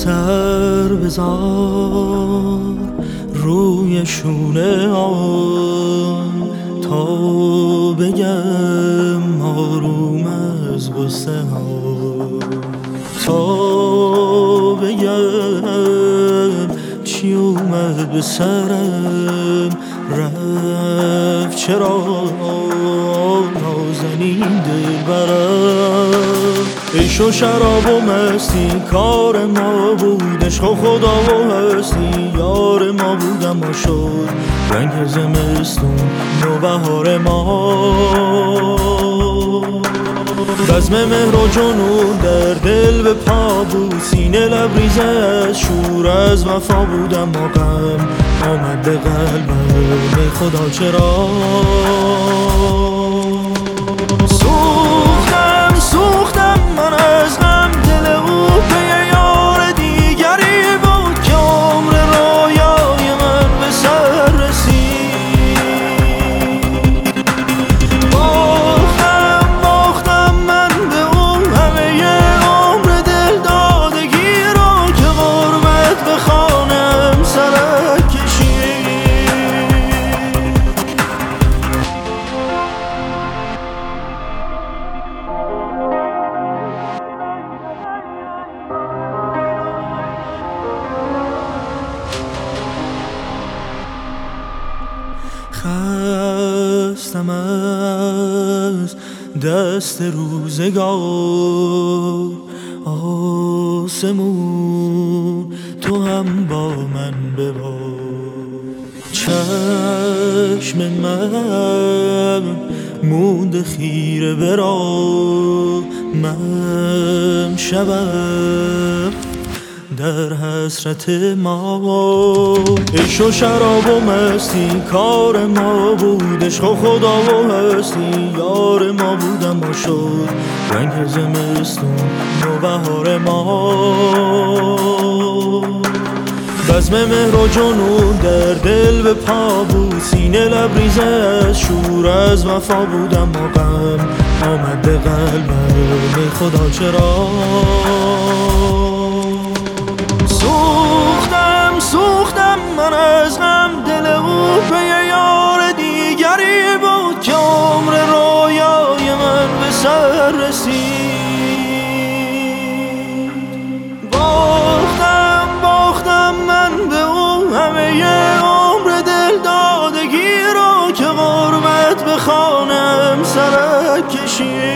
سر بذار روی شونه آن تا بگم آروم از غصه ها، تا بگم چی اومد به سرم رفت چرا نازنین دلبرم. عشق و شراب و مستی کار ما بود، عشق و خدا و هستی یار ما بود، اما شد رنگ زمستون نوبهار ما. بزم مهر و جنون در دل به پا بود، سینه لبریزه از شور از وفا بود، اما غم آمد به قلبم ای خدا چرا. سوختم من از غم، دل او پی یار دیگری بود که عمر رویای من به سر رسید. باختم من به اون همه عمر دل دادگی رو که غربت به خانم سرک کشید. خستم از دست روزگار، آسمون تو هم با من ببار. چشم من مونده خیره به راه، من شبم در حسرت ما. عشق و شراب و مستی کار ما بود، عشق و خدا و هستی یار ما بود، اما شد رنگ زمستون نوبهار ما. بزم مهر و جنون در دل به پا بود، سینه لبریزه از شور از وفا بود، اما غم آمد به قلبم ای خدا چرا. سوختم من از غم، دل او پی یار دیگری بود که عمر رویای من به سر رسید. باختم من به او همه عمر دل دادگی رو که غربت به خانم سرک کشید.